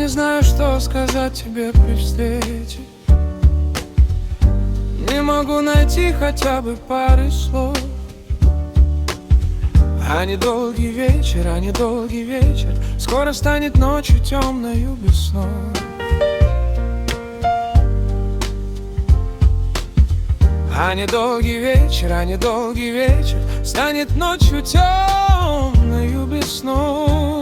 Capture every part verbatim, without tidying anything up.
не знаю, что сказать тебе при встрече. Не могу найти хотя бы пары слов. А недолгий вечер, а недолгий вечер скоро станет ночью темною без снов. А недолгий вечер, а недолгий вечер станет ночью темною без снов.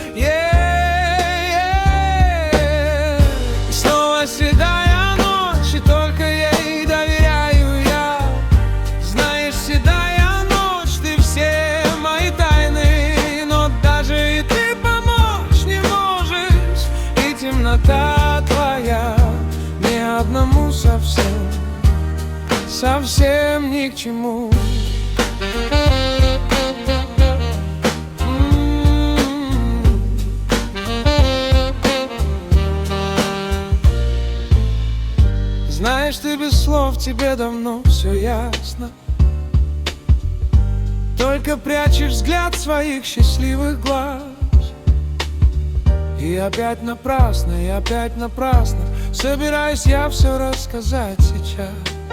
Yeah, yeah. И снова седая ночь, и только ей доверяю я. Знаешь, седая ночь, ты все мои тайны, но даже и ты помочь не можешь. И темнота твоя мне одному совсем, совсем ни к чему. Знаешь, ты без слов, тебе давно все ясно. Только прячешь взгляд своих счастливых глаз. И опять напрасно, и опять напрасно собираюсь я все рассказать сейчас.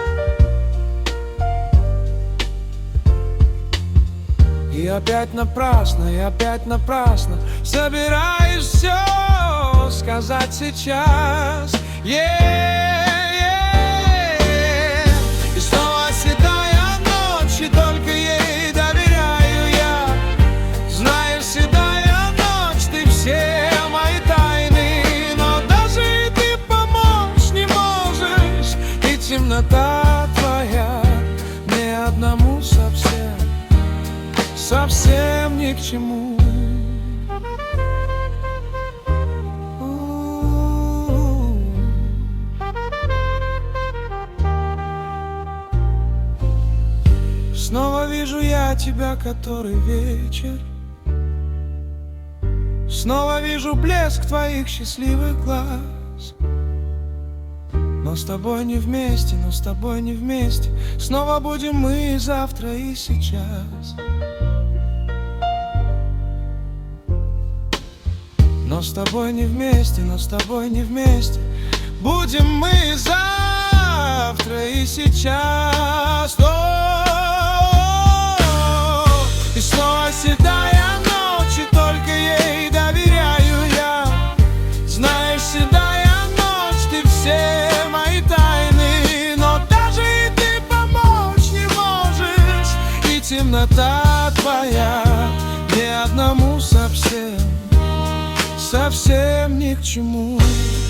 И опять напрасно, и опять напрасно собираюсь все сказать сейчас. Yeah, yeah. И снова седая ночь, и только ей доверяю я. Знаешь, седая ночь, ты все мои тайны, но даже и ты помочь не можешь. И темнота твоя мне одному совсем, совсем ни к чему. Снова вижу я тебя, который вечер. Снова вижу блеск твоих счастливых глаз. Но с тобой не вместе, но с тобой не вместе. Снова будем мы завтра и сейчас. Но с тобой не вместе, но с тобой не вместе. Будем мы завтра и сейчас. О-о-о-о. И снова седая ночь, и только ей доверяю я. Знаешь, седая ночь, ты все мои тайны, но даже и ты помочь не можешь. И темнота твоя мне одному совсем, совсем ни к чему.